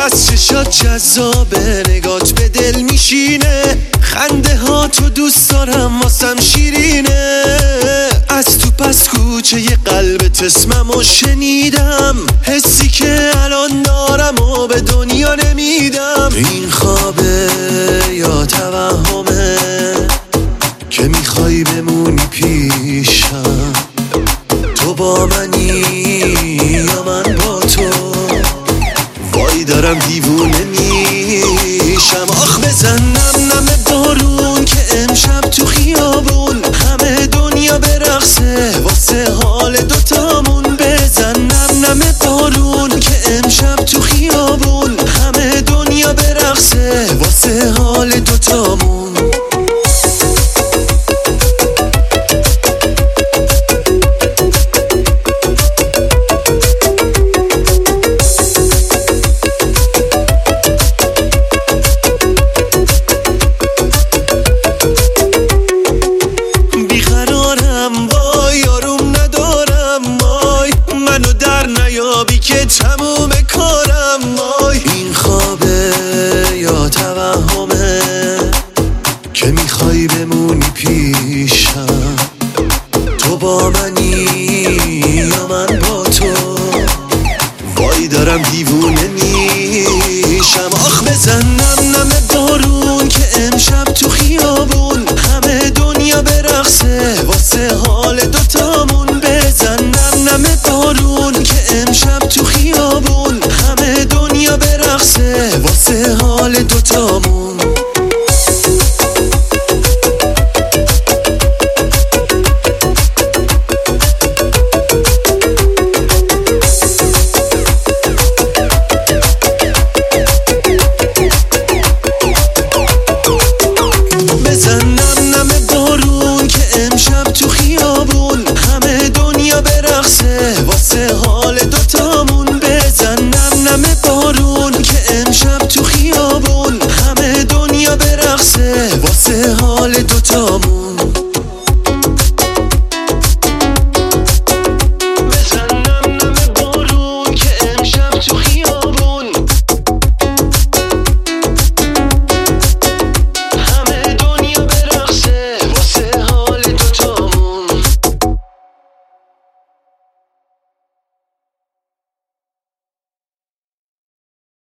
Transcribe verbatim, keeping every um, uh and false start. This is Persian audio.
بس چشات جذابه، نگات به دل میشینه، خنده ها تو دوست دارم واسم شیرینه. از تو پس کوچه ی قلبت اسممو شنیدم، حسی که الان دارم و به دنیا نمیدم. این خوابه یا توهمه که میخوای بمونی پیشم؟ تو با منی یا من با تو؟ وای دارم دیوونه میشم. آخ بزنم نم بارون که امشب تو خیابون همه دنیا برقصه واسه حال دوتامون. بزنم نم بارون که امشب تو خیابون همه دنیا برقصه واسه حال دوتامون. که تموم کارم وای. این خوابه یا توهمه که میخوای بمونی پیشم؟ تو با منی یا من با تو؟ وای دارم دیوونه میشم. آخ بزنم نم بارون که امشب تو خیابون همه دنیا برقصه واسه حال دوتامون. بزنم نم بارون که امشب تو خیابون همه دنیا برقصه واسه حال دوتامون.